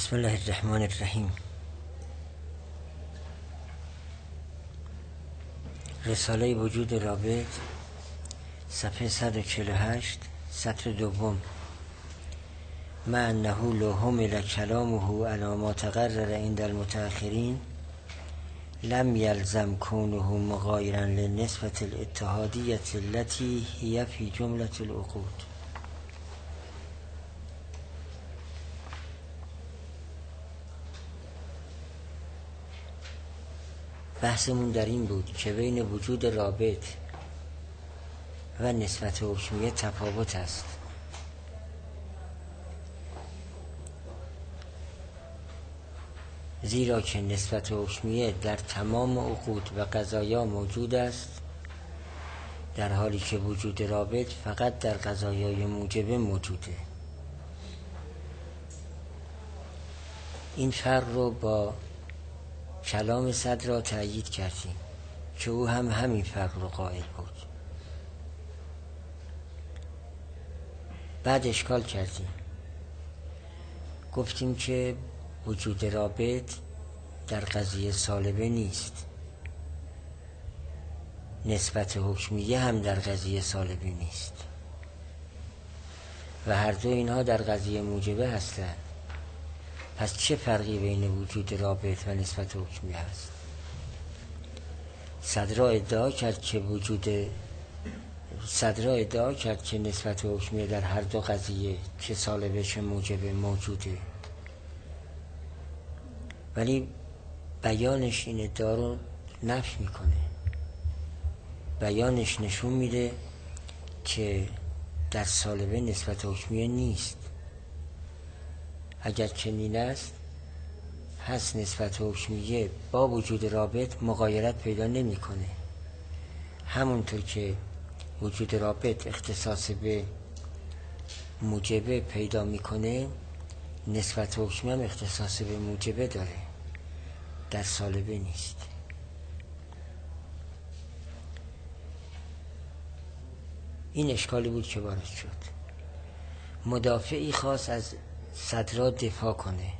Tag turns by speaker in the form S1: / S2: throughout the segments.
S1: بسم الله الرحمن الرحیم. رساله وجود رابط، صفحه 148، سطر دوم. مع انه لو حمل کلامه علی ما تقرر عند المتأخرین لم یلزم کونه مغایرا للنسبة الاتحادیة التي هي في جملة العقود. بحثمون در این بود که بین وجود رابط و نسبت حکمیه تفاوت است. زیرا که نسبت حکمیه در تمام عقود و قضایا موجود است، در حالی که وجود رابط فقط در قضایای موجبه موجوده. این فرق رو با کلام صدر را تأیید کردیم که او هم همین فرق رو قائل بود. بعد اشکال کردیم، گفتیم که وجود رابط در قضیه سالبه نیست، نسبت حکمیه هم در قضیه سالبه نیست و هر دو اینها در قضیه موجبه هستند. پس چه فرقی بین وجود رابط و نسبت حکمیه هست؟ صدرا ادعا کرد که نسبت حکمیه در هر دو قضیه چه سالبه چه موجبه موجوده، ولی بیانش این ادعا رو نفی میکنه. بیانش نشون میده که در سالبه نسبت حکمیه نیست. اگر چنین است، هست نسبت حکمیه با وجود رابط مغایرت پیدا نمیکنه. همونطور که وجود رابط اختصاص به موجبه پیدا میکنه، نسبت حکمیه هم اختصاص به موجبه داره، در سالبه نیست. این اشکالی بود که وارد شد. مدافعی خواست از صدرا دفاع کنه.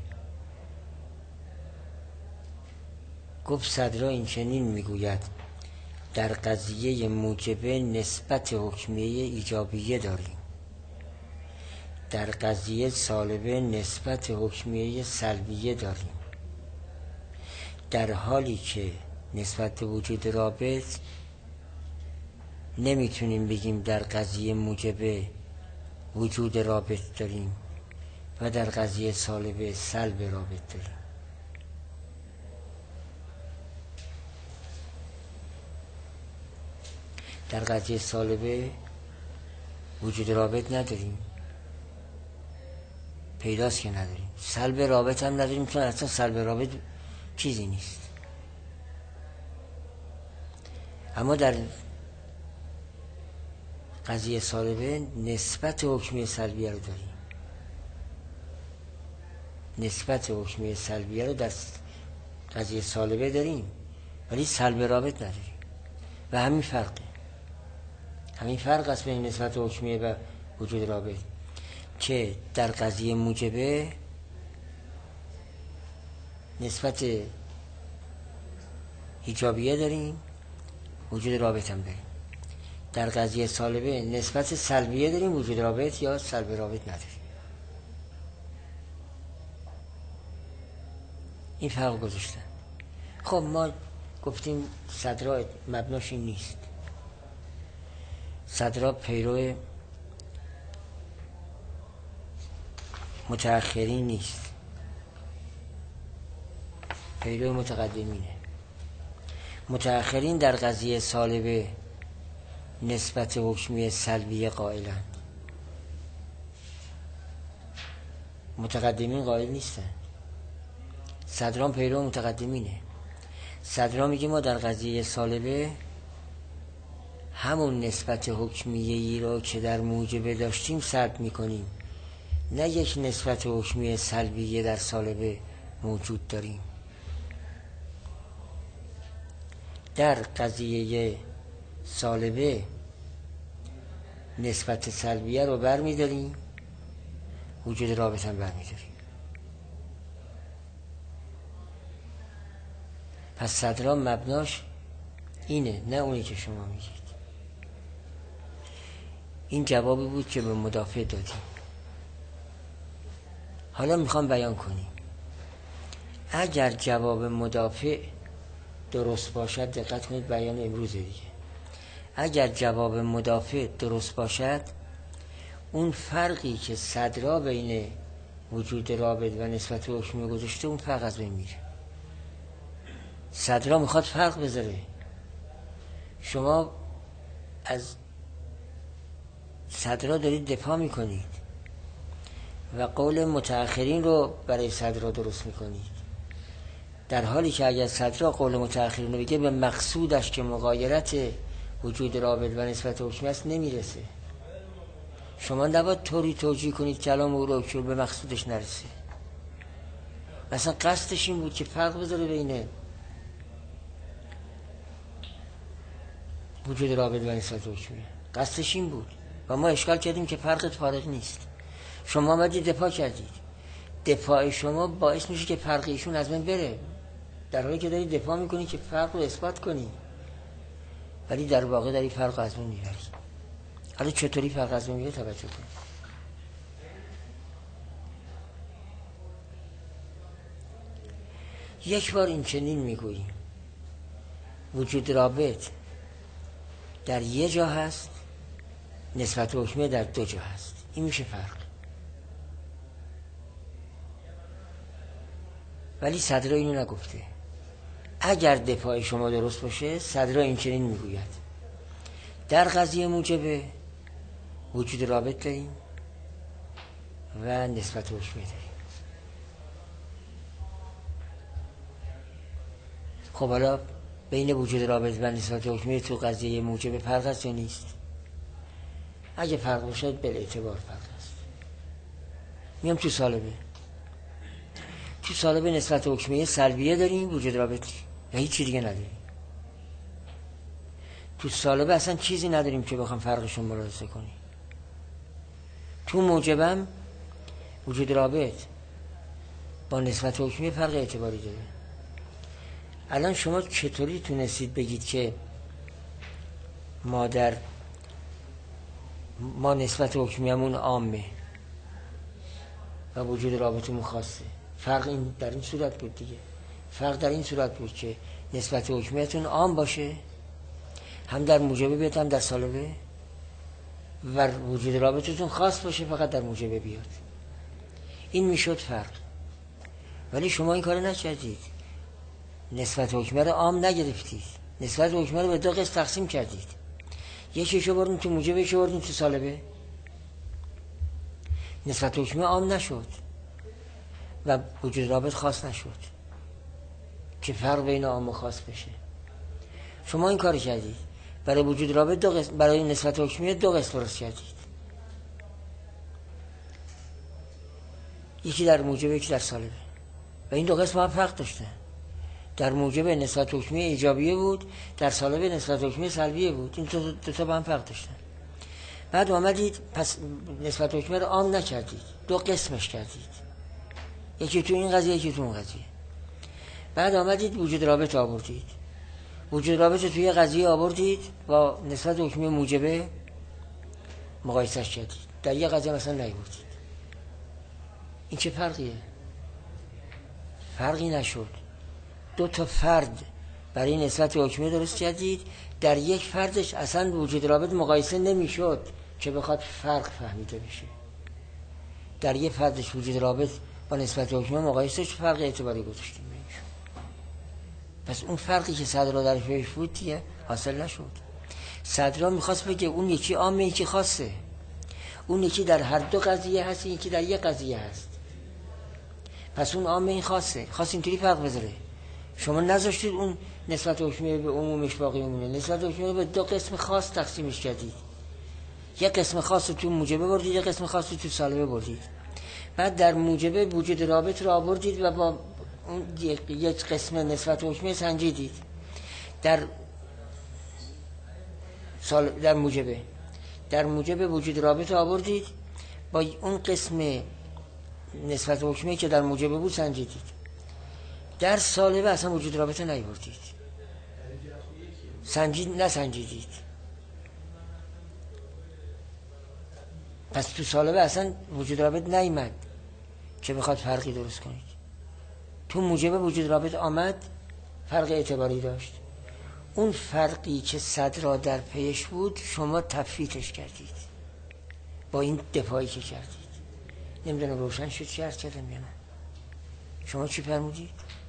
S1: گفت صدرا این چنین میگوید: در قضیه موجبه نسبت حکمیه ایجابیه داریم، در قضیه سالبه نسبت حکمیه سلبیه داریم، در حالی که نسبت به وجود رابط نمیتونیم بگیم در قضیه موجبه وجود رابط داریم و در قضیه سالبه سلب رابط داریم. در قضیه سالبه وجود رابط نداریم، پیداست که نداریم. سلب رابط هم نداریم، چون اصلا سلب رابط چیزی نیست. اما در قضیه سالبه نسبت حکمیه سلبیه رو داریم. نسبت حکمیه سلبیه رو در قضیه سالبه داریم، ولی سلب رابط نداریم. و همین فرق است بین نسبت حکمیه و وجود رابط، که در قضیه موجبه نسبت ایجابیه داریم، وجود رابط هم داریم. در قضیه سالبه نسبت سلبیه داریم، وجود رابط یا سلب رابط نداریم. این فرق گذاشتن. خب ما گفتیم صدرا مبناش این نیست. صدرا پیرو متأخرین نیست، پیرو متقدمینه. متأخرین در قضیه سالبه نسبت حکمیه سلبیه قائلند، متقدمین قائل نیستن. صدران پیرو متقدمینه. صدران میگه ما در قضیه سالبه همون نسبت حکمیه ای رو که در موجبه داشتیم سلب میکنیم، نه یک نسبت حکمیه سلبیه در سالبه موجود داریم. در قضیه سالبه نسبت سلبیه رو برمیداریم، وجود رابط هم برمیداریم. پس صدرا مبناش اینه، نه اونی که شما میگید. این جوابی بود که به مدافع دادیم. حالا میخوام بیان کنیم اگر جواب مدافع درست باشد، دقت کنید بیان امروز دیگه، اگر جواب مدافع درست باشد، اون فرقی که صدرا بین وجود رابط و نسبت حکمی گذاشته، اون فرق از بین میره. صدرا میخواد فرق بذاره. شما از صدرا دارید دفاع میکنید و قول متأخرین رو برای صدرا درست میکنید، در حالی که اگر صدرا قول متأخرین رو بگه به مقصودش که مغایرت وجود رابط و نسبت حکمی است نمیرسه. شما نباید طوری توجیه کنید کلام او رو که به مقصودش نرسه. مثلا قصدش این بود که فرق بذاره بین وجود رابط و نسبت حکمی، قصدش این بود و ما اشکال کردیم که فرقت فارق نیست. شما آمدید دفاع کردید، دفاع شما باعث میشه که فرق ایشون از بین بره، در حالی که دارید دفاع میکنید که فرق رو اثبات کنید، ولی در واقع دارید فرق از بین میبرید. حالا چطوری فرق از بین میره توجه کنید. یک بار این چنین میگوییم وجود رابط در یه جا هست، نسبت حکمی در دو جا هست. این میشه فرق. ولی صدرا اینو نگفته. اگر دفاع شما درست باشه، صدرا این چنین میگوید در قضیه موجب وجود رابط داریم و نسبت حکمی داریم. خب حالا بین وجود رابط و نسبت حکمی تو قضیه موجب فرق هست یا نیست؟ اگه فرق باشد به اعتبار فرق هست. میام تو سالبه. تو سالبه نسبت حکمی سلبیه داریم، وجود رابط یا هیچ چیز دیگه نداریم. تو سالبه اصلا چیزی نداریم که بخوام فرقشون ملاحظه کنیم. تو موجبم وجود رابط با نسبت حکمی فرق اعتباری داره. الان شما چطوری تونستید بگید که ما نسبت حکمیمون عامه و وجود رابطمون خاصه؟ فرق این در این صورت بود دیگه. فرق در این صورت بود که نسبت حکمیتون عام باشه، هم در موجبه بیاد هم در سالبه، و وجود رابطتون خاص باشه فقط در موجبه بیاد. این میشد فرق. ولی شما این کار نکردید. نسبت حکمه رو عام نگرفتید، نسبت حکمه رو به دو قسم تقسیم کردید. یکیشو بردین تو موجبه، یکیشو بردین تو سالبه. نسبت حکمه عام نشد و وجود رابط خاص نشد که فرق بین عام و خاص بشه. شما این کار کردید. برای وجود رابط دو قسم، برای نسبت حکمی دو قسم درست کردید، یکی در موجبه یکی در سالبه، و این دو قسم هم فرق داشتن. در موجبه نسبت حکمی ایجابیه بود، در سالبه نسبت حکمی سلبیه بود. این دو تا با هم فرق داشتن. بعد آمدید پس نسبت حکمی رو عام نکردید، دو قسمش کردید، یکی تو این قضیه یکی تو اون قضیه. بعد آمدید وجود رابط آوردید، وجود رابط توی قضیه آوردید با نسبت حکمی موجبه مقایسهش کردید، در یه قضیه مثلا نیاوردید. این چه فرقیه؟ فرقی نشد. دو تا فرد برای نسبت حکمی درست کردید، در یک فردش اصلا وجود رابط مقایسه نمیشد که بخواد فرق فهمیده بشه. در یک فردش وجود رابط با نسبت حکمی مقایسه شد، فرق اعتباری گذاشتیم بهش. پس اون فرقی که صدرا در پیش بود دیگه حاصل نشد. صدرا میخواست بگه اون یکی عامه یکی خاصه، اون یکی در هر دو قضیه هست، یکی در یک قضیه هست. پس اون عامه این خاصه، خاص اینطوری فرق بذاره. شما نذاشتید اون نسبت حکمی به عمومش باقی بمونه، نسبت حکمی رو به دو قسم خاص تقسیمش کردید. یک قسم خاص رو تو موجبه بردید، یک قسم خاص رو تو سالبه بردید. بعد در موجبه وجود رابط رو آوردید و با اون یک قسم نسبت حکمی سنجیدید. در موجبه وجود رابط رو آوردید با اون قسم نسبت حکمی که در موجبه بود سنجیدید. در سالبه اصلا وجود رابطه نیاوردید، نسنجیدید. پس تو سالبه اصلا وجود رابط نیامد که بخواد فرقی درست کنید. تو موجبه وجود رابط آمد، فرق اعتباری داشت. اون فرقی که صدرا در پیش بود شما تفریطش کردید با این دفاعی که کردید. نمیدونم روشن شد چی عرض کردم یا نه؟ شما چی فرمودید؟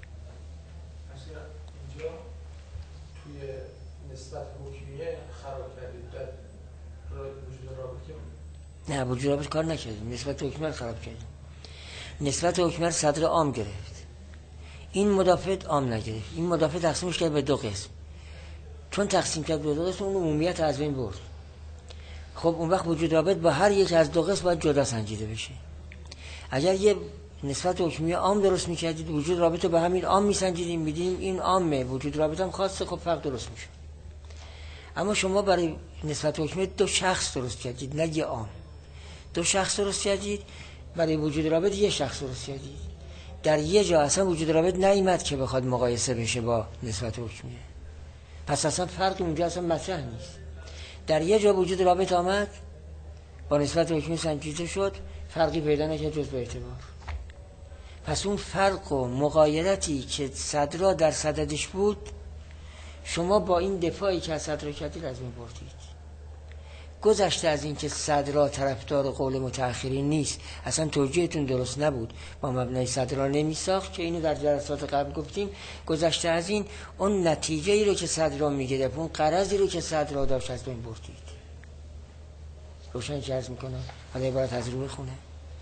S2: اینجا توی نسبت حکمیه خراب کردید در وجود رابطه؟
S1: نه، وجود رابطه کار نکردیم، نسبت حکمیه خراب کردیم. نسبت حکمیه صدر عام گرفت، این مدافع عام نگرفت. این مدافع تقسیمش کرد به دو قسم. چون تقسیم کرد به دو قسم اون عمومیت از بین برد. خب اون وقت وجود رابط با هر یک از دو قسم باید جدا سنجیده بشه. اگر یه نسبت حکمیه عام درست میکردید، وجود رابط رو به همین عام میسنجیدیم، میدیم این عامه، وجود رابط هم خاصه، خب فرق درست میشه. اما شما برای نسبت حکمیه دو شخص درست کردید، نه یه عام. دو شخص درست کردید، برای وجود رابط یه شخص درست کردید. در یه جا اصلا وجود رابط نیامد که بخواد مقایسه بشه با نسبت حکمیه. پس اصلا فرق اونجا اصلا مطرح نیست. در یه جا وجود رابط آمد، با نسبت حکمی سنجیده شد، فرقی پیدا نکرد جز به اعتبار. پس اون فرق و مغایرتی که صدرا در صددش بود، شما با این دفاعی که از صدرا کردید از این بردید. گذشته از این که صدرا طرفدار قول متأخرین نیست، اصلا توجیهتون درست نبود، با مبنای صدرا نمی ساخت که اینو در جلسات قبل گفتیم. گذشته از این، اون نتیجه ای رو که صدرا می گرفت، اون غرضی رو که صدرا داشت از بین بردید. روشن که عرض میکنم. حالا عبارت از رو بخونه.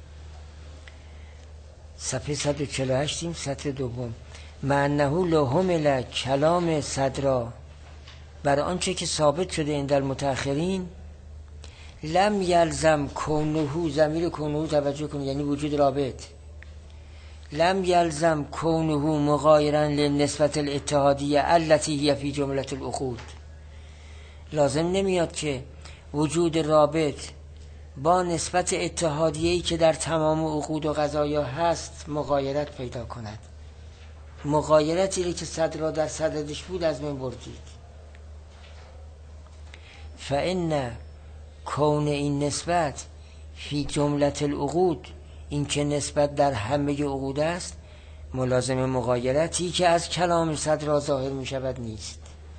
S1: صفحه 148 سطر دوم. معنه لو حمل کلام صدرا بر آنچه که ثابت شده عند المتأخرین، لم یلزم کونه، ضمیر کونه توجه کنید یعنی وجود رابط، لم یلزم کونه مغایرا لنسبت الاتحادیه التي هي فی جمله العقود. لازم نمیاد که وجود رابط با نسبت اتحادیه‌ای که در تمام عقود و قضایا هست مغایرت پیدا کند. مغایرتی که صدرا در صددش بود از من بردید. فإن کون این نسبت فی جمله العقود، این که نسبت در همه عقود است، ملازم مغایرتی که از کلام صدرا ظاهر می شود نیست.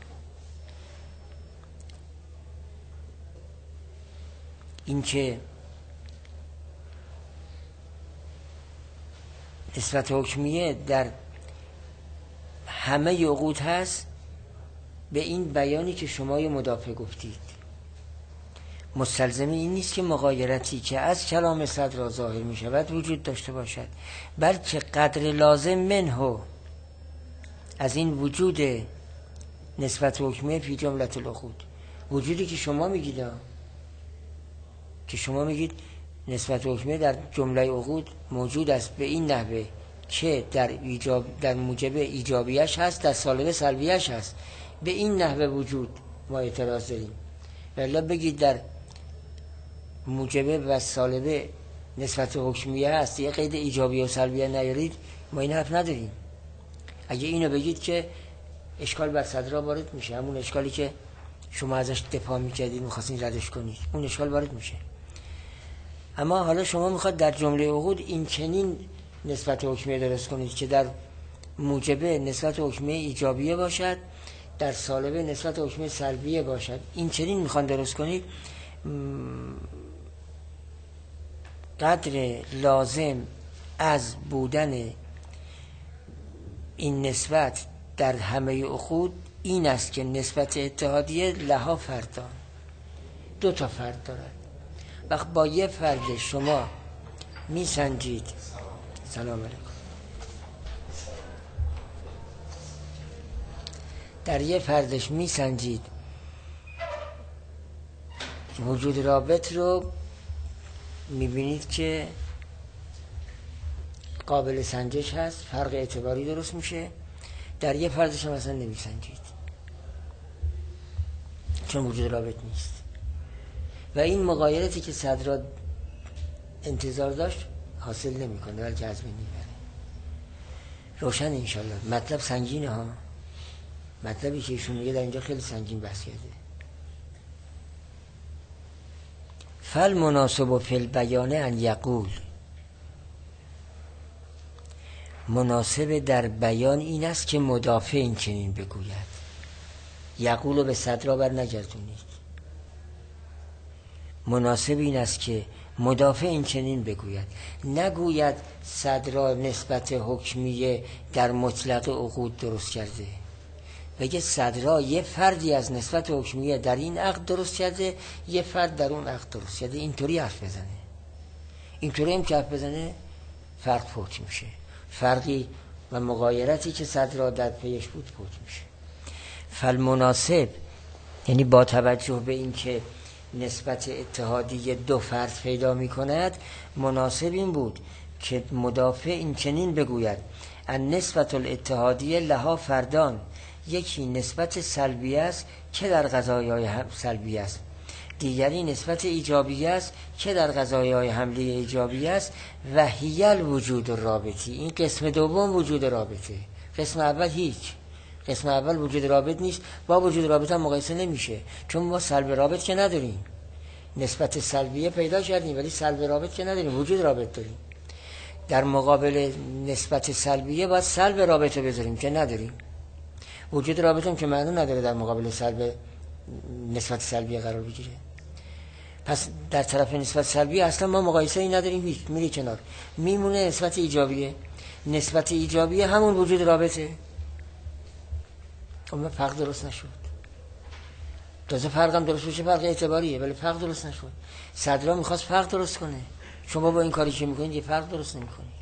S1: این که نسبت حکمیه در همه عقود هست، به این بیانی که شما مدافع گفتید مستلزم این نیست که مغایرتی که از کلام صدرا ظاهر می شود وجود داشته باشد، بلکه قدر لازم منه از این وجود نسبت حکمیه فی جمله العقود، وجودی که شما میگید، که شما میگید نسبت حکمیه در جمله عقود موجود است به این نحوه که در موجب ایجابیش هست، در سالبه سلبیش هست، به این نحوه وجود ما اعتراض داریم. ولی بگید در موجبه و سالبه نسبت حکمیه هست، یه قید ایجابی و سلبیه نیارید، ما این حرف نداریم. اگه اینو بگید که اشکال بر صدرا وارد میشه، همون اشکالی که شما ازش دفاع میکردید میخواستین ردش کنید، اون اشکال وارد میشه. اما حالا شما میخواد در جمله عقود این چنین نسبت حکمیه درست کنید که در موجبه نسبت حکمیه ایجابیه باشد، در سالبه نسبت حکمیه سلبیه باشد. این چنین میخوان درست کنید. قدر لازم از بودن این نسبت در همه عقود این است که نسبت اتحادیه لها فردان، دو تا فرد دارد. وقت با یه فرد شما میسنجید، سلام علیکم، در یه فردش میسنجید وجود رابط رو، میبینید که قابل سنجش هست، فرق اعتباری درست میشه. در یه فردش هم اصلا نمیسنجید چون وجود رابط نیست و این مغایرتی که صدرا انتظار داشت حاصل نمیکنه، بلکه از بین میبره. روشن انشالله. مطلب سنگینه ها، مطلبی که ایشون میگه در اینجا خیلی سنگین بحث کرده. فالمناسب فی البیان ان یقول، مناسب در بیان این است که مدافع این چنین بگوید. یقول رو به صدرا بر نگردونید. مناسب این است که مدافع این چنین بگوید، نگوید صدرا نسبت حکمیه در مطلق عقود درست کرده، بگه صدرا یه فردی از نسبت حکمیه در این عقد درست کرده، یه فرد در اون عقد درست کرده. اینطوری حرف بزنه. اینطوری هم که حرف بزنه فرق فوت میشه، فرقی و مغایرتی که صدرا در پیش بود فوت میشه. فالمناسب یعنی با توجه به این که نسبت اتحادی دو فرد پیدا می کند، مناسب این بود که مدافع این چنین بگوید ان نسبت الاتحادیه لها فردان، یکی نسبت سلبی است که در قضایای سلبی است، دیگری نسبت ایجابی است که در قضایای حمله ایجابی است. و هی الوجود الرابطی، این قسم دوم وجود رابطه. قسم اول هیچ، قسم اول وجود رابط نیست، با وجود رابط هم مقایسه نمیشه، چون ما سلب رابط که نداریم. نسبت سلبیه پیدا کردیم ولی سلب رابط که نداریم، وجود رابط داریم. در مقابل نسبت سلبیه باید سلب رابط رو بذاریم که نداریم. وجود رابط هم که معنی نداره در مقابل سلب نسبت سلبیه قرار بگیره. پس در طرف نسبت سلبیه اصلا ما مقایسه ای نداریم، هیچ، میری کنار. میمونه نسبت ایجابیه. نسبت ایجابیه همون وجود رابطه. اما فرق درست نشد. تازه فرق هم درست بشه، فرق اعتباریه ولی فرق درست نشد. صدرا میخواست فرق درست کنه. شما با این کاری که میکنید یه فرق درست نمیکنید.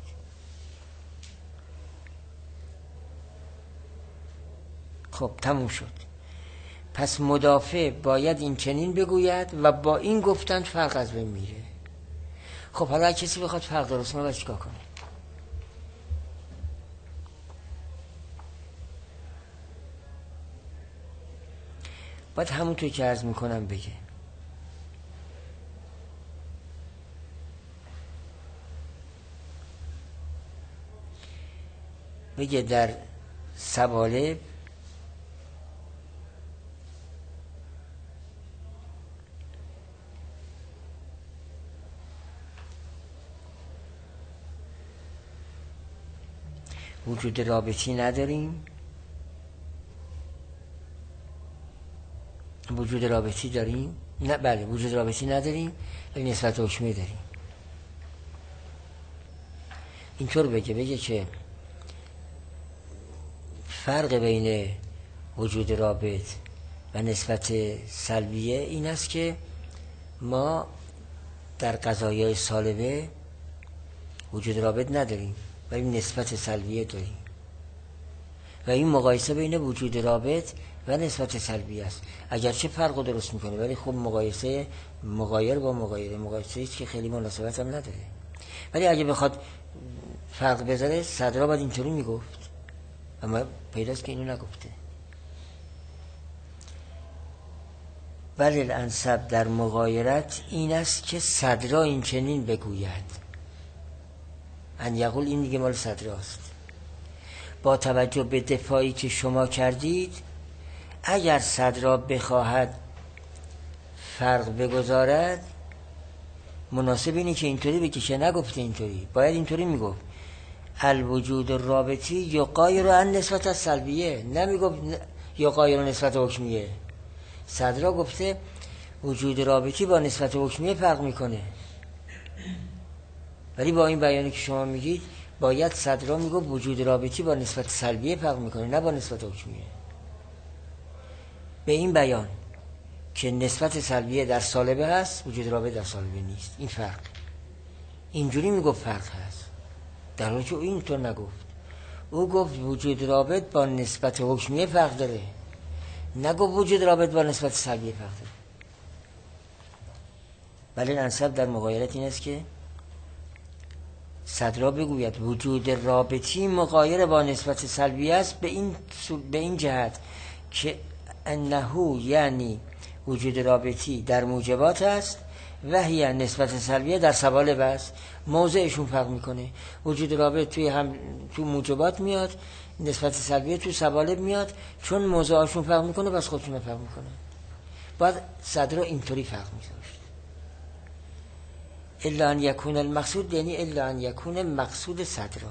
S1: خب تموم شد. پس مدافع باید این چنین بگوید و با این گفتن فرق از بین میره. خب حالا کسی بخواد فرق درست کنه باید چیکار کنه؟ باید همونطور که عرض میکنم بگه در سوالب وجود رابطی نداریم، وجود رابطی داریم، نه بله وجود رابطی نداریم ولی نسبت حکمی داریم. اینطور بگه که فرق بین وجود رابط و نسبت سلبیه این است که ما در قضایای سالبه وجود رابط نداریم ولی نسبت سلبیه داریم و این مقایسه بین وجود رابط و نسبت سلبی است. اگرچه فرق رو درست میکنه ولی خب مقایسه مغایر با مغایره، مقایسه است که خیلی مناسبت هم نداره. ولی اگه بخواد فرق بذاره صدرا باید اینطوری میگفت، اما پیداست که اینو نگفته. ولی الانسب در مغایرت این است که صدرا این چنین بگوید. ان یقول این دیگه مال صدراست. با توجه به دفاعی که شما کردید اگر صدرا بخواهد فرق بگذارد مناسب اینه که اینطوری بگه که نگفته اینطوری، باید اینطوری میگفت الوجود الرابطی یقایر عن نسبت السلبیه، نمیگفت یقایر نسبت حکمیه. صدرا گفته وجود رابطی با نسبت حکمیه فرق میکنه، ولی با این بیانی که شما میگید باید صدرا میگفت وجود رابطی با نسبت سلبیه فرق میکنه نه با نسبت حکمیه. به این بیان که نسبت سلبیه در سالبه هست وجود رابط در سالبه نیست، این فرق اینجوری میگفت فرق هست، در حالی که این تو نگفت. او گفت وجود رابط با نسبت حکمیه فرق داره، نگفت وجود رابط با نسبت سلبیه فرق داره. ولی انسب در مغایرت این است که صدرا بگوید وجود رابطی مغایر با نسبت سلبی است به این جهت که انه یعنی وجود رابطی در موجبات است وحی نسبت سلبیه در سوالب است، موضعشون فرق میکنه. وجود رابط تو موجبات میاد، نسبت سلبیه تو سوالب میاد. چون موضوعشون فرق میکنه بس خودشون فرق میکنه. باید صدرا اینطوری فرق میذاشت. الا ان یکون المقصود، یعنی الا ان یکون مقصود صدرا.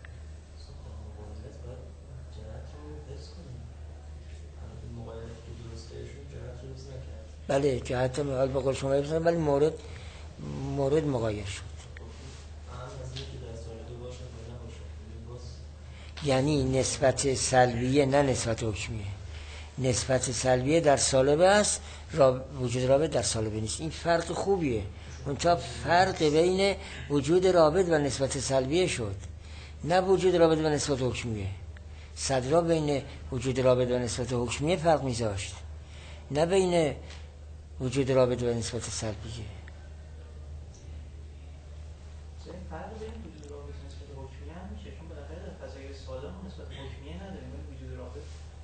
S1: بله جهت حال به قول شما بسنم، ولی مورد مغایر شد. یعنی نسبت سلبیه نه نسبت حکمیه. نسبت سلبیه در سالبه است، وجود رابط در سالبه نیست. این فرق خوبیه. اونجا فرق بین وجود رابط و نسبت سلبیه شد، نه وجود رابط و نسبت حکمیه. صدرا بین وجود رابط و نسبت حکمیه فرق میذاشت، نه بین وجود رابط و نسبت سلبیه.
S3: فرق بین وجود رابط و نسبت حکمیه هم میشه، چون بالاخره در فضای سالم نسبت حکمیه نداریم، وجود رابط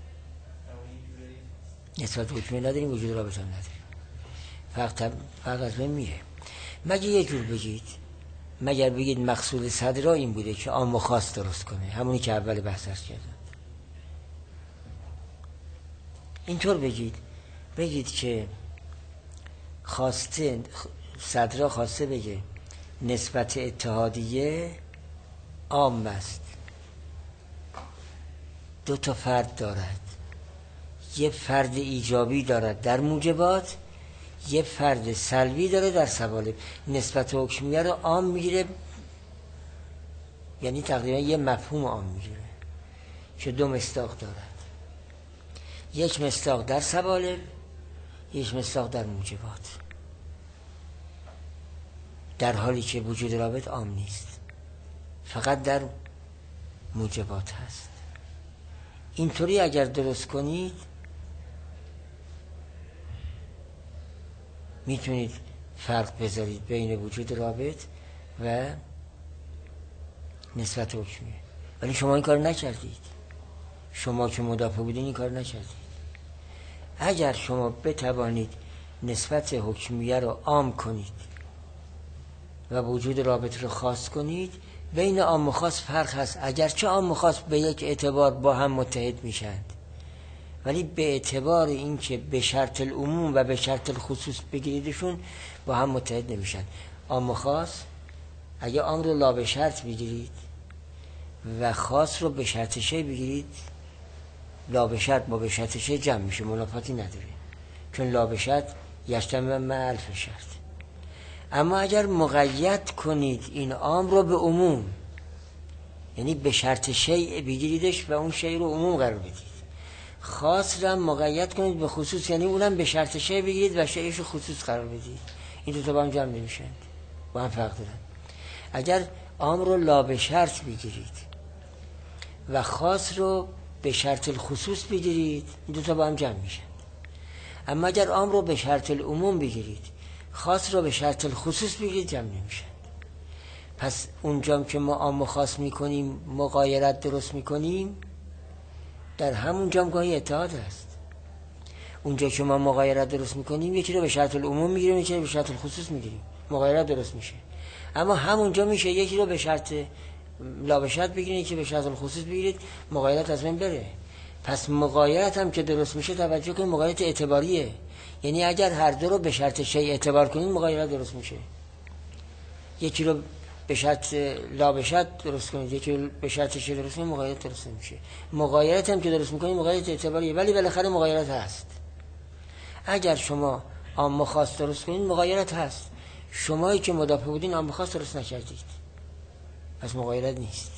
S1: نسبت حکمیه نداریم، وجود رابط هم نداریم. فرق از بین میره. مگه یه جور بگید، مگر بگید مقصود صدرا این بوده که عام و خاص درست کنه، همونی که اول بحث کردم. اینطور بگید که صدرا خواسته بگه نسبت اتحادیه عام است، دو تا فرد دارد، یه فرد ایجابی دارد در موجبات، یه فرد سلبی داره در سوالب. نسبت حکمیه رو عام میگیره، یعنی تقریبا یه مفهوم عام میگیره که دو مصداق دارد، یک مصداق در سوالب، یک مصداق در موجبات، در حالی که وجود رابط عام نیست، فقط در موجبات هست. اینطوری اگر درست کنید میتونید فرق بذارید بین وجود رابط و نسبت حکمیه. ولی شما این کار نکردید. شما که مدافع بودین این کار نکردید. اگر شما بتوانید نسبت حکمیه رو عام کنید و وجود رابط رو خاص کنید، بین عام و خاص فرق هست، اگرچه عام و خاص به یک اعتبار با هم متحد میشند، ولی به اعتبار اینکه به شرط العموم و به شرط الخصوص بگیریدشون با هم متحد نمیشن. عام و خاص اگه عام رو لا به شرط بگیرید و خاص رو به شرط شی بگیرید، لا به شرط با به شرط شی جمع میشه، منافاتی نداره، چون لا به شرط یجتمع مع الف شرط. اما اگر مقید کنید این عام رو به عموم، یعنی به شرط شی بگیریدش و اون شی رو عموم قرار بدید، خاص رو مقید کنید به خصوص، یعنی اونم به شرط شی بگیرید و شیش رو خصوص قرار بدید، این دو تا با هم جمع نمیشن، با هم فرق دارن. اگر عام رو لا به شرط بگیرید و خاص رو به شرط الخصوص بگیرید، این دو تا با هم جمع میشن. اما اگر عام رو به شرط العموم بگیرید، خاص رو به شرط الخصوص بگیرید، جمع نمیشن. پس اونجام که ما عام و خاص میکنیم، مغایرت درست میکنیم، در همون جام گاهی اتحاد است. اونجا که ما مغایرت درست میکنیم، یکی رو به شرط العموم میگیریم، یکی رو به شرط الخصوص میگیریم، مغایرت درست میشه. اما همونجا میشه یکی رو به شرط لا به شرط بگیرید، یکی به شرط الخصوص بگیرید، مغایرت از بین بره. پس مغایرت هم که درست میشه، توجه کنید مغایرت اعتباریه، یعنی اگر هر دو رو به شرط شی اعتبار کنید، مغایرت درست میشه. یکی رو به شرط لا به شرط درست کنید، یکی رو به شرط شی درست کنید، مغایرت درست نمیشه. مغایرت هم که درست میکنید، مغایرت اعتباریه، ولی بالاخره مغایرت هست. اگر شما عام و خاص درست کنید، مغایرت هست. شمایی که مدافع بودین عام و خاص درست نکردید، پس مغایرت نیست.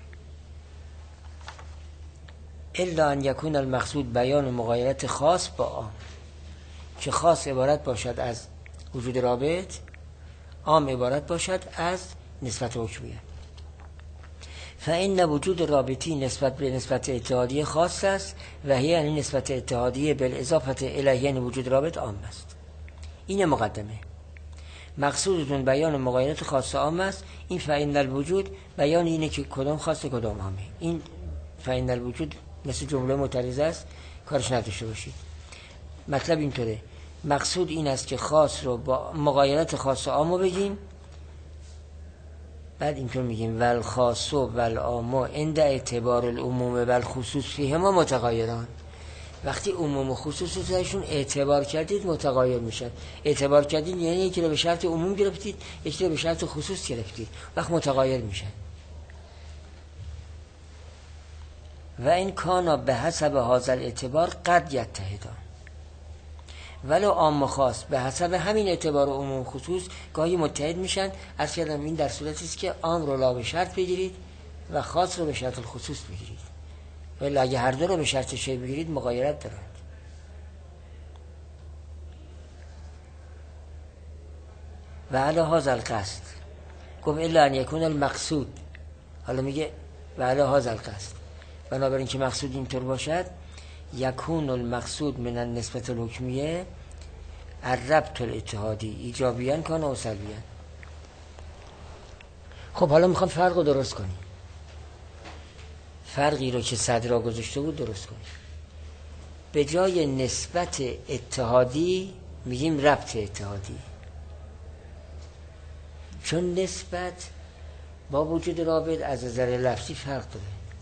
S1: الا ان یکون المقصود بیان مغایرت خاص با عام، که خاص عبارت باشد از وجود رابط، عام عبارت باشد از نسبت حکمیه. فإن وجود رابطی نسبت به نسبت اتحادیه خاص است و هی یعنی نسبت اتحادیه بالاضافه الیه یعنی وجود رابط عام است. این مقدمه. مقصودتون بیان مغایرت خاص عام است. این فإن الوجود بیان اینه که کدام خاص کدام عامه. این فإن الوجود مثل جمله معترضه است، کارش نداشته باشید. مطلب اینطوره مقصود این است که خاص رو با مغایرت خاص و عامو بگیم. بعد اینطور میگیم ول خاص و ول عام عند اعتبار العموم ول خصوص فیهما متغایران. وقتی عموم و خصوص رو درشون اعتبار کردید متغایر میشن. اعتبار کردید یعنی یکی رو به شرط عموم گرفتید، یکی رو به شرط خصوص گرفتید، وقت متغایر میشن. و این کانا به حسب هذا الاعتبار قد یتحدان، ولو عام و خاص به حسب همین اعتبار و عموم خصوص گاهی متحد میشن. عرض کردم این در صورتی است که عام رو لا به شرط بگیرید و خاص رو به شرط الخصوص بگیرید، ولی اگه هر دو رو به شرط شی بگیرید مغایرت دارند. و علی هذا القصد گفت الا ان یکون المقصود. حالا میگه و علی هذا القصد، بنابراین که مقصود اینطور باشد یکون المقصود من النسبت الحکمیه الربط الاتحادی ایجابیان کان و سلبیان. خب حالا میخوام فرق رو درست کنیم. فرقی رو که صدرا گذاشته بود درست کنیم. به جای نسبت اتحادی میگیم ربط اتحادی، چون نسبت با وجود رابط از نظر لفظی فرق داره،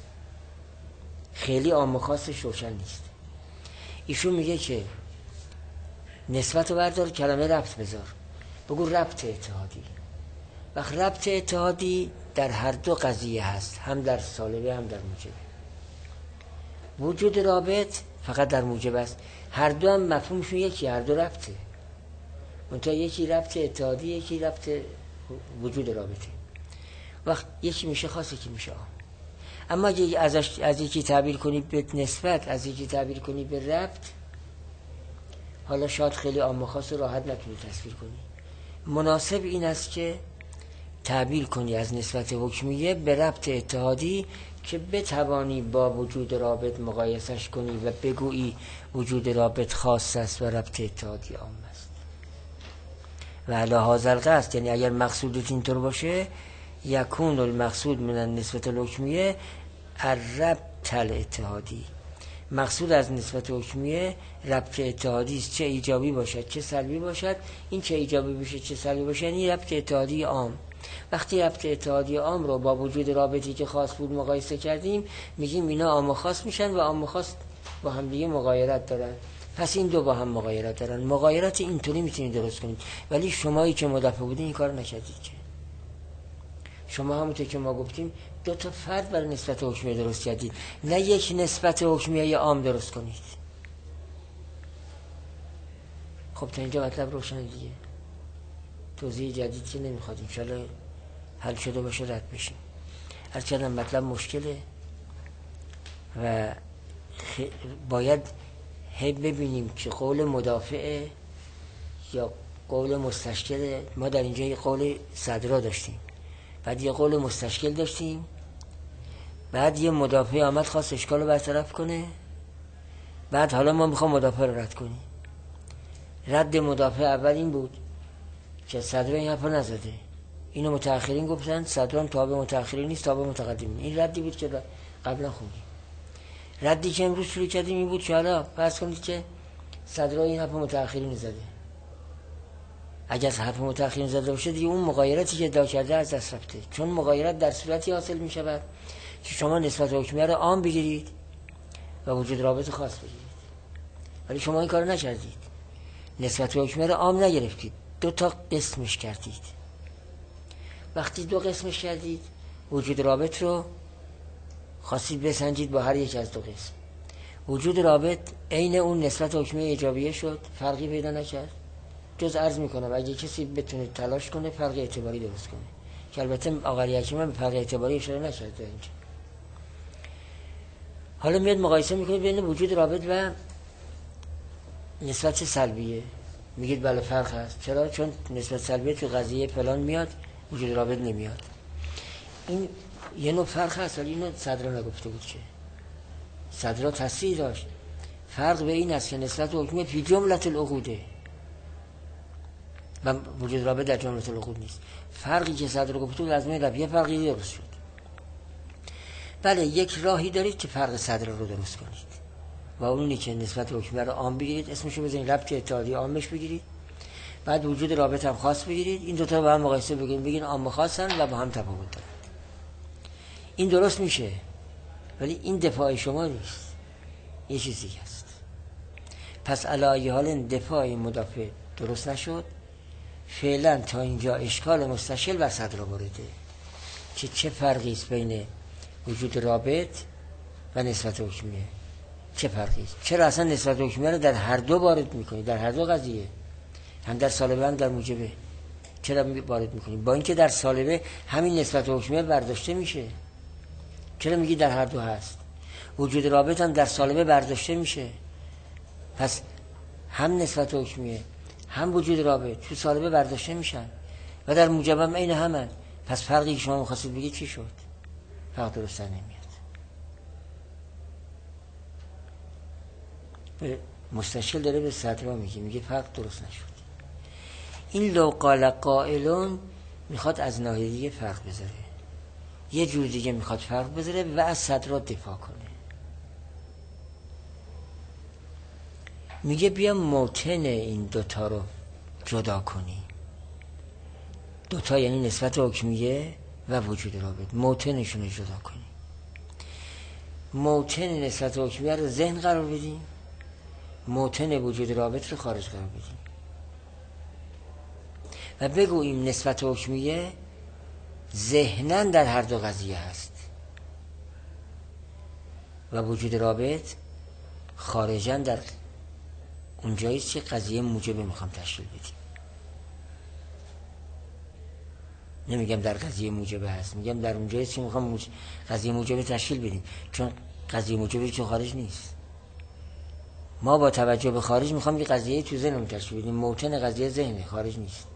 S1: خیلی عام و خاصش روشن نیست. ایشون میگه که نسبت رو بردار، کلمه ربط بذار، بگو ربط اتحادی. وقت ربط اتحادی در هر دو قضیه هست، هم در سالبه هم در موجبه. وجود رابط فقط در موجب است. هر دو هم مفهومشون یکی، هر دو ربطه، منتها یکی ربط اتحادی یکی ربط وجود رابطه. وقت یکی میشه خاص یکی میشه عام. اما اگه از یکی تعبیر کنی به نسبت، از یکی تعبیر کنی به ربط، حالا شاید خیلی عام و خاص راحت نتونی تصویر کنی. مناسب این است که تعبیر کنی از نسبت حکمیه به ربط اتحادی که بتوانی با وجود رابط مقایسش کنی و بگویی وجود رابط خاص است و ربط اتحادی عام است. و علی هذا القصد، یعنی اگر مقصودت اینطور باشه یکون المقصود من النسبت الحکمیه الربط الاتحادی. مقصود از نسبت حکمیه ربط اتحادی است، چه ایجابی باشد چه سلبی باشد. این چه ایجابی باشه چه سلبی باشه یعنی ربط اتحادی عام. وقتی ربط اتحادی عام رو با وجود رابطی که خاص بود مقایسه کردیم میگیم اینا عام و خاص میشن و عام و خاص با هم دیگه مغایرت دارن. پس این دو با هم مغایرت دارن. مغایرت اینطوری میتونید درست کنید، ولی شمایی که مدافع بودین این کار نکردید که. شما همونطور که ما گفتیم دو تا فرد برای نسبت حکمیه درست کردید، نه یک نسبت حکمیه عام درست کنید. خب تا اینجا مطلب روشن دیگه، توضیح جدید که نمیخواد، انشالله حل شده باشه رد بشیم. هر چقدر مطلب مشکله و باید ببینیم که قول مدافع یا قول مستشکل. ما در اینجا یه قول صدرا داشتیم، بعد یه قول مستشکل داشتیم، بعد یه مدافع آمد خواست اشکال رو برطرف کنه، بعد حالا ما میخوام مدافع رو رد کنیم. رد مدافع اول این بود که صدرا این حرفا نزده، اینو متأخرین گفتن، صدرا هم تابع متأخرین نیست تابع متقدمین. این ردی بود که قبلا خوندیم. ردی که امروز شروع کردیم این بود که حالا فرض کنید که صدرا این حرف متأخرین زده. اگر حرف متأخرین زده باشه دیگه اون مغایرتی که ادعا کرده از دست رفته، چون مغایرت در صورتی حاصل می شود که شما نسبت حکمیه رو عام بگیرید و وجود رابط خاص بگیرید، ولی شما این کار نکردید. نسبت حکمیه رو عام نگرفتید، دو تا قسمش کردید. وقتی دو قسمش کردید وجود رابط رو خواستید بسنجید با هر یک از دو قسم. وجود رابط عین اون نسبت حکمیه ایجابیه شد، فرقی پیدا نکرد. جز عرض میکنم اگه کسی بتونه تلاش کنه فرق اعتباری درست کنه، که البته آقای حکیمی به فرق اعتباری اشاره نکرده اینجا. حالا میاد مقایسه میکنه بین وجود رابط و نسبت سلبیه، میگید بله فرق هست. چرا؟ چون نسبت سلبیه تو قضیه فلان میاد، وجود رابط نمیاد. این یه نوع فرق هست، ولی اینو صدرا نگفته بود که. صدرا تصریح داشت فرق به این است که نسبت حکمیه فی جملت العقوده و وجود رابط در جملت العقود نیست. فرقی که صدرا گفته بود از من یه فرقی درست شد. بله یک راهی دارید که فرق صدرا رو درست کنید. و اونی که نسبت حکمیه رو عام بگیرید، اسمشو بزنید ربط اتحادیه عامش بگیرید، بعد وجود رابط هم خاص بگیرید، این دوتا رو با هم مقایسه بگین عام خاصن و با هم تفاوت دارن. این درست میشه، ولی این دفاع شما نیست، یه چیز دیگه است. پس علی ای حال دفاع مدافع درست نشد. فعلا تا اینجا اشکال مستشکل بر صدر وارده که چه فرقی است بین وجود رابط و نسبت حکمیه. چه فرقی است؟ چرا اصلا نسبت حکمیه رو در هر دو وارد میکنی؟ در هر دو قضیه، هم در سالبه هم در موجبه. چرا وارد میکنی؟ با اینکه در سالبه همین نسبت حکمیه برداشته میشه، چرا میگی در هر دو هست؟ وجود رابط هم در سالبه برداشته میشه، پس هم نسبت حکمیه هم وجود رابط تو سالبه برداشته میشن و در موجب هم عین همن. پس فرقی که شما می‌خواستید بگید چی شد؟ فرق درست نمیاد. مستشکل داره به صدرها میگه فرق درست نشد. این لو قال قائلون میخواد از ناحیه دیگه فرق بذاره، یه جور دیگه میخواد فرق بذاره و از صدرها دفاع کنه. میگه بیا موطن این دوتا رو جدا کنی. دوتا یعنی نسبت حکمیه و وجود رابط، موطنشون رو جدا کنی. موطن نسبت حکمیه رو ذهن قرار بدیم، موطن وجود رابط رو خارج قرار بدیم و بگوییم نسبت حکمیه ذهناً در هر دو قضیه هست و وجود رابط خارجاً در اونجاییست که قضیه موجبه میخوام تشکیل بدیم. نمیگم در قضیه موجبه هست، میگم در اونجاییست که میخوام قضیه موجبه تشکیل بدیم، چون قضیه موجبه تو خارج نیست. ما با توجه به خارج میخوام که قضیه تو ذهنمون تشکیل بدیم، موطن قضیه ذهنه، خارج نیست.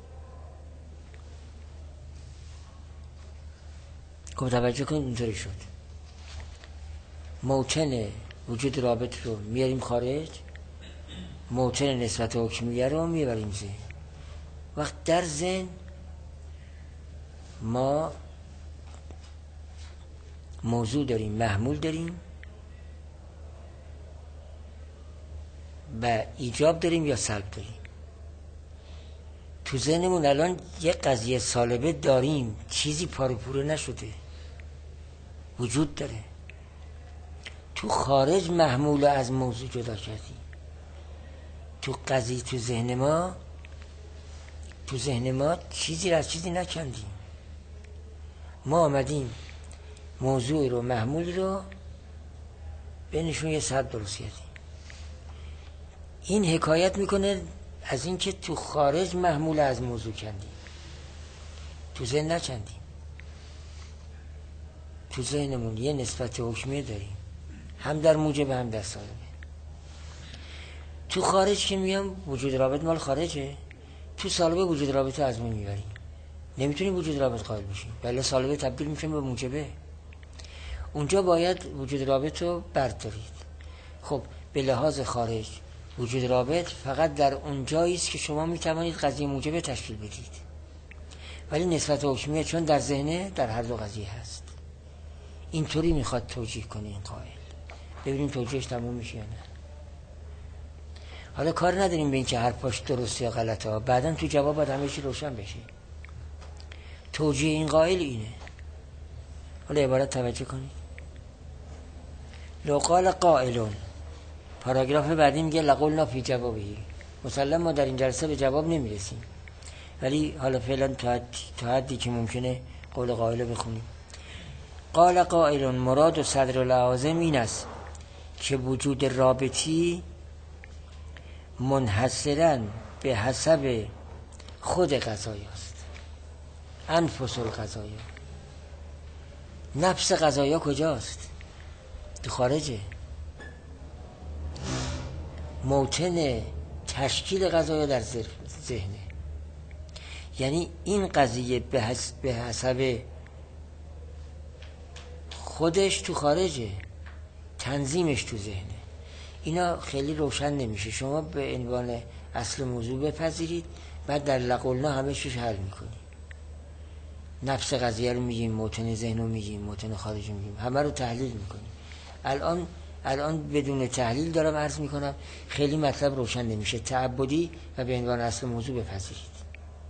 S1: خب توجه کنید اینطوری شد. موطن وجود رابط رو میاریم خارج، موطن نسبت حکمیه رو میبریم ذهن. وقت در ذهن ما موضوع داریم، محمول داریم و ایجاب داریم یا سلب داریم. تو ذهنمون الان یه قضیه سالبه داریم، چیزی پاره پوره نشده، وجود داره. تو خارج محمول از موضوع جدا کردیم. تو قضیه تو ذهن ما چیزی را از چیزی نکندیم. ما آمدیم موضوع رو، محمول رو بینشون یه سد درست کردیم. این حکایت میکنه از این که تو خارج محمول از موضوع کندیم، تو ذهن نکندیم. تو ذهنمون یه نسبت حکمیه داریم، هم در موجب هم در سالبه. تو خارج که میگم وجود رابط مال خارجه، تو سالبه وجود رابط رو از ما میبریم، نمیتونیم وجود رابط قائل بشیم، بله سالبه تبدیل میشه به موجبه. اونجا باید وجود رابط رو بردارید. خب به لحاظ خارج وجود رابط فقط در اونجایی است که شما میتوانید قضیه موجبه تشکیل بدید، ولی نسبت حکمیه چون در ذهنه در هر دو قضیه هست. اینطوری میخواد توجیه کنه این قائل. ببینیم توجیهش تموم میشه یا نه. حالا کار نداریم به این که حرفاش درسته یا غلطه ها، بعداً تو جواب باید همه چی روشن بشه. توجیه این قائل اینه. حالا عبارت توجه کنید. لو قال قائلون، پاراگراف بعدی میگه لقولنا فی جوابی. مسلم ما در این جلسه به جواب نمیرسیم، ولی حالا فعلا تا حدی که ممکنه قول قائل بخونیم. قال قائلون مراد و صدر العازم این است که وجود رابطی منحصراً به حسب خود قضایی است. انفس القضایا، نفس قضایا کجاست؟ تو خارجه. موطن تشکیل قضایا در ذهنه، یعنی این قضیه به حسب خودش تو خارجه، تنظیمش تو ذهنه. اینا خیلی روشن نمیشه، شما به عنوان اصل موضوع بپذیرید، بعد در لقولنا همه چیز حل میکنیم. نفس قضیه رو میگیم، موطن ذهن رو میگیم، موطن خارج رو میگیم، همه رو تحلیل میکنیم. الان الان بدون تحلیل دارم عرض میکنم، خیلی مطلب روشن نمیشه. تعبدی و به عنوان اصل موضوع بپذیرید.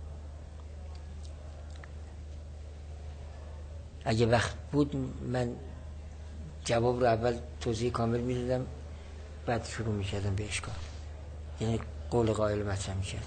S1: اگه وقت بود من جواب رو اول توضیح کامل میدادم، بعد شروع میکردم به اشکال، یعنی قول قائل مطرح میکردم.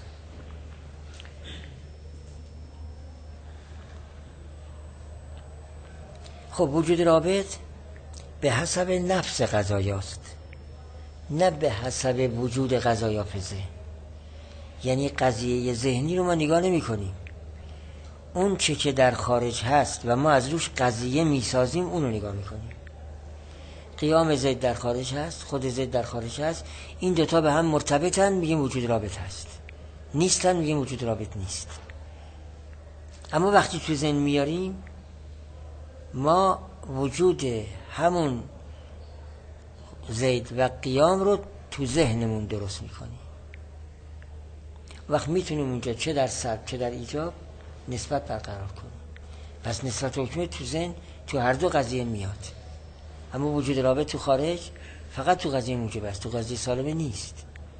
S1: خب وجود رابط به حسب نفس قضایاست، نه به حسب وجود قضایا فزه. یعنی قضیه ذهنی رو ما نگاه نمی کنیم، اون چه که در خارج هست و ما از روش قضیه میسازیم اون رو نگاه میکنیم. قیام زید در خارج هست، خود زید در خارج هست، این دوتا به هم مرتبطن، میگیم وجود رابط هست. نیستن، میگیم وجود رابط نیست. اما وقتی تو ذهن میاریم، ما وجود همون زید و قیام رو تو ذهنمون درست میکنیم. وقت میتونیم اونجا چه در سلب چه در ایجاب نسبت برقرار کنیم. پس نسبت حکمی تو ذهن تو هر دو قضیه میاد، اما وجود رابط تو خارج فقط تو قضیه موجب است، تو قضیه سالمه نیست.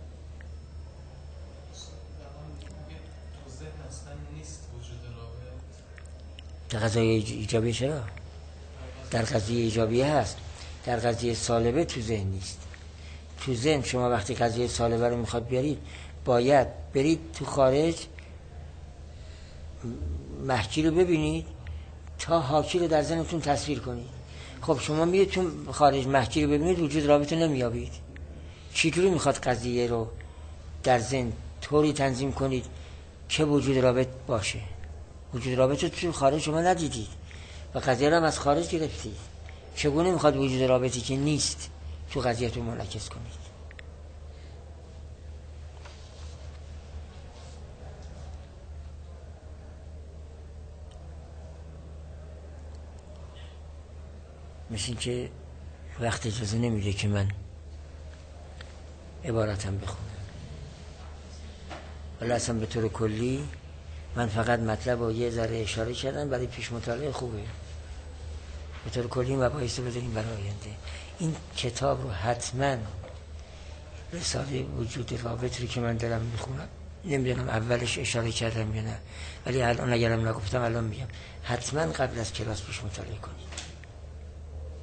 S4: تو ذهن اصلا نیست وجود رابط.
S1: در قضیه ایجابی چرا؟ در قضیه ایجابی هست، در قضیه سالبه تو ذهن نیست. تو ذهن شما وقتی قضیه سالبه رو میخواد بیارید، باید برید تو خارج محکی رو ببینید تا حاکی رو در ذهنتون تصویر کنید. خب شما میرید تو خارج محکی رو ببینید، وجود رابط رو نمیابید. چجوری میخواد قضیه رو در ذهن طوری تنظیم کنید که وجود رابط باشه؟ وجود رابط رو تو خارج شما ندیدید و قضیه رو هم از خارج گرفتید. چگونه میخواد وجود رابطی که نیست تو قضیه‌تون منعکس کنید؟ مثل که وقت اجازه نمیده که من عبارتم بخونم، ولی اصلا به طور کلی من فقط مطلب رو یه ذره اشاره کردم برای پیش مطالعه خوبه. به طور کلی مباحث رو بذاریم برای آینده. این کتاب رو حتما، رساله وجود رابط رو که من دارم میخونم، نمیدونم اولش اشاره کردم یا نه، ولی الان اگرم نگفتم الان میگم، حتما قبل از کلاس پیش مطالعه کنید.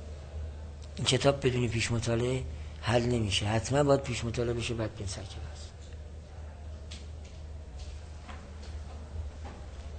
S1: این کتاب بدون پیش مطالعه حل نمیشه، حتما باید پیش مطالعه بشه بعد بین سر کلاس.